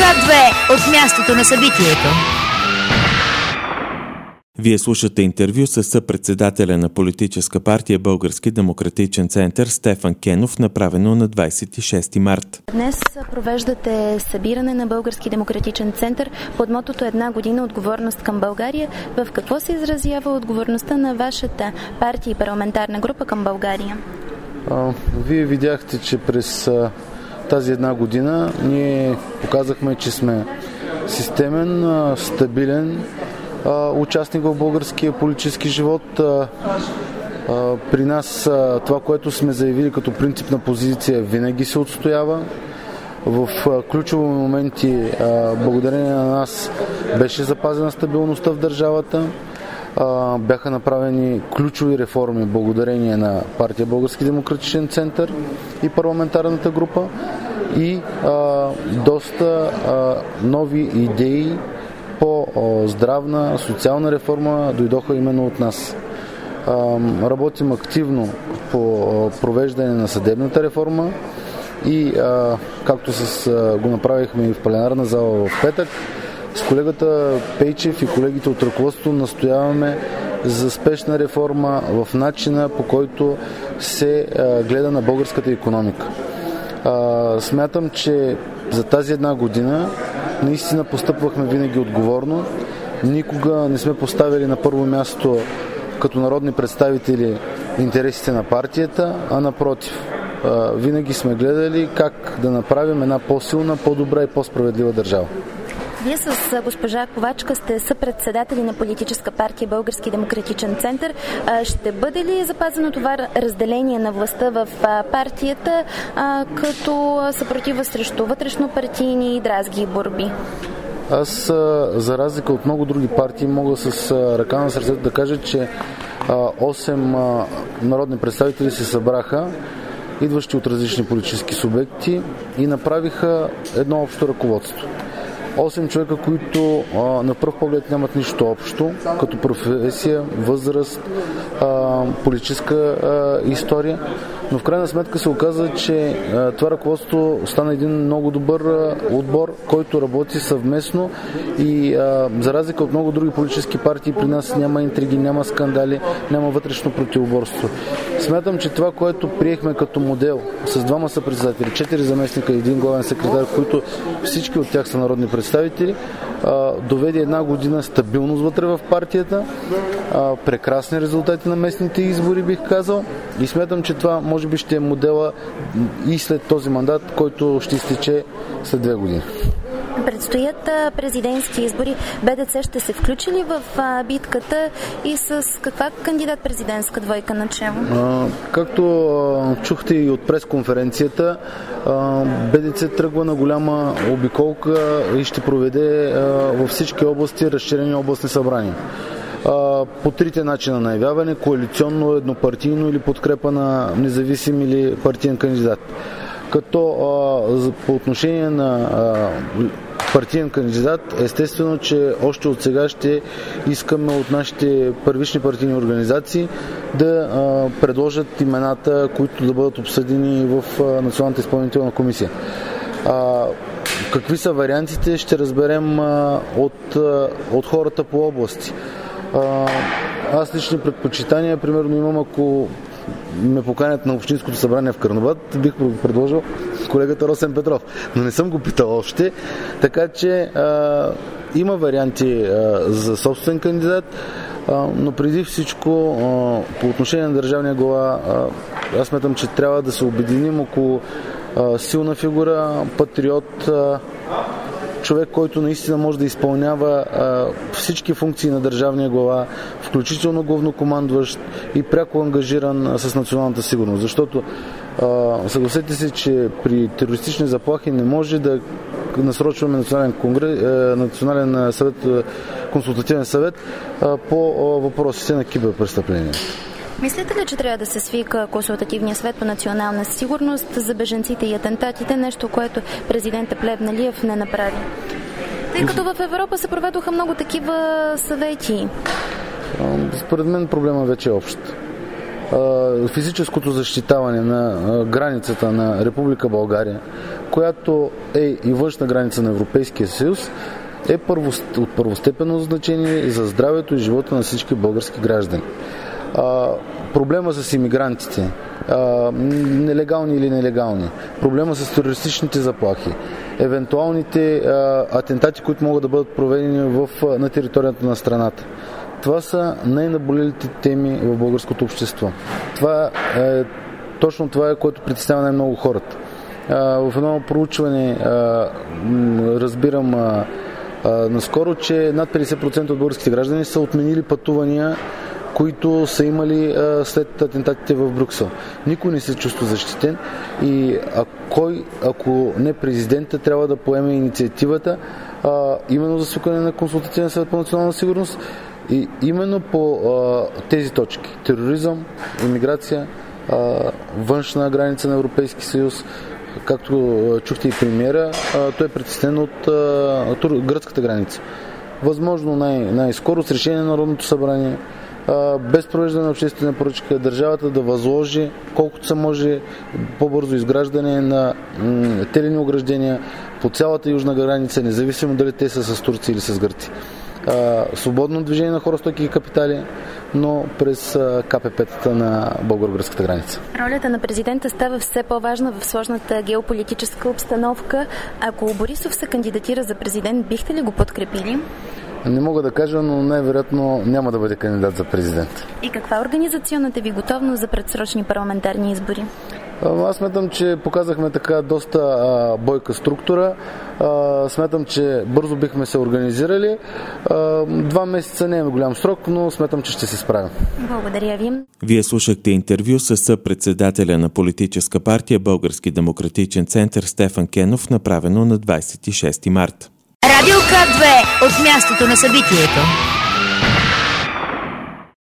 К2 от мястото на събитието. Вие слушате интервю с съпредседателя на политическа партия Български демократичен център Стефан Кенов, направено на 26 март. Днес провеждате събиране на Български демократичен център под мотото "Една година отговорност към България". В какво се изразява отговорността на вашата партия и парламентарна група към България? Вие видяхте, че през тази една година ние показахме, че сме системен, стабилен участник в българския политически живот. При нас това, което сме заявили като принципна позиция, винаги се отстоява. В ключови моменти, благодарение на нас, беше запазена стабилността в държавата. Бяха направени ключови реформи благодарение на партия Български демократичен център и парламентарната група и доста нови идеи по здравна, социална реформа дойдоха именно от нас. Работим активно по провеждане на съдебната реформа и както го направихме и в пленарна зала в петък, с колегата Пейчев и колегите от ръководството настояваме за спешна реформа в начина, по който се гледа на българската икономика. Смятам, че за тази една година наистина постъпвахме винаги отговорно. Никога не сме поставили на първо място като народни представители интересите на партията, а напротив. Винаги сме гледали как да направим една по-силна, по-добра и по-справедлива държава. Вие с госпожа Ковачка сте съпредседатели на политическа партия Български демократичен център. Ще бъде ли запазено това разделение на властта в партията като съпротива срещу вътрешнопартийни дразги и борби? Аз, за разлика от много други партии, мога с ръка на сърцето да кажа, че 8 народни представители се събраха, идващи от различни политически субекти, и направиха едно общо ръководство. 8 човека, които на пръв поглед нямат нищо общо, като професия, възраст, политическа история, но в крайна сметка се оказа, че това ръководство стана един много добър отбор, който работи съвместно и за разлика от много други политически партии при нас няма интриги, няма скандали, няма вътрешно противоборство. Смятам, че това, което приехме като модел с 2 съпредседатели, 4 заместника и 1 главен секретар, които всички от тях са народни представители, доведе една година стабилност вътре в партията, прекрасни резултати на местните избори, бих казал, и смятам, че това може би ще е модела и след този мандат, който ще изтече след 2 години. Предстоят президентски избори. БДЦ ще се включи ли в битката и с каква кандидат-президентска двойка начало? Както чухте и от пресконференцията, БДЦ тръгва на голяма обиколка и ще проведе във всички области разширени областни събрания. По 3 начина на явяване: коалиционно, еднопартийно или подкрепа на независим или партиен кандидат. Като по отношение на партиен кандидат, естествено, че още от сега ще искаме от нашите първични партийни организации да предложат имената, които да бъдат обсъдени в Националната изпълнителна комисия. Какви са вариантите, ще разберем от хората по области. Аз лични предпочитания, примерно, имам, ако ме поканят на Общинското събрание в Карнобат, бих предложил колегата Росен Петров, но не съм го питал още, така че има варианти за собствен кандидат, но преди всичко по отношение на държавния глава, аз смятам, че трябва да се обединим около силна фигура, патриот, човек, който наистина може да изпълнява всички функции на държавния глава, включително главнокомандващ и пряко ангажиран с националната сигурност. Защото съгласете се, че при терористични заплахи не може да насрочваме национален съвет, консултативен съвет по въпросите на киберпрестъпления. Мислите ли, че трябва да се свика консултативния съвет по национална сигурност за бежанците и атентатите, нещо, което президентът Плевнелиев не направи? Тъй като в Европа се проведоха много такива съвети. Според мен проблема вече е общ. физическото защитаване на границата на Република България, която е и външна граница на Европейския съюз, е от първостепенно значение за здравето и живота на всички български граждани. Проблема с имигрантите, нелегални или нелегални, проблема с терористичните заплахи, евентуалните атентати, които могат да бъдат проведени на територията на страната. Това са най-наболелите теми в българското общество. Точно това е, което притеснява най-много хората. В едно проучване разбирам наскоро, че над 50% от българските граждани са отменили пътувания, които са имали след атентатите в Брюксел. Никой не се чувства защитен и ако не президента, трябва да поеме инициативата именно за свикване на консултативен съвет по национална сигурност и именно по тези точки. Тероризъм, имиграция, външна граница на Европейски съюз. Както чухте и премиера, той е притеснен от гръцката граница. Възможно най-скоро с решение на Народното събрание, без провеждане на обществена поръчка, държавата да възложи колкото се може по-бързо изграждане на телени ограждения по цялата южна граница, независимо дали те са с Турция или с Гърция. Свободно движение на хора, стоки и капитали, но през КПП-тата на българо-гръцката граница. Ролята на президента става все по-важна в сложната геополитическа обстановка. Ако Борисов се кандидатира за президент, бихте ли го подкрепили? Не мога да кажа, но най-вероятно няма да бъде кандидат за президент. И каква е организационната ви готовност за предсрочни парламентарни избори? Аз смятам, че показахме така доста бойка структура. Смятам, че бързо бихме се организирали. 2 месеца не е голям срок, но смятам, че ще се справим. Благодаря ви. Вие слушахте интервю с съпредседателя на политическа партия Български демократичен център Стефан Кенов, направено на 26 март. Радио К2 от мястото на събитието.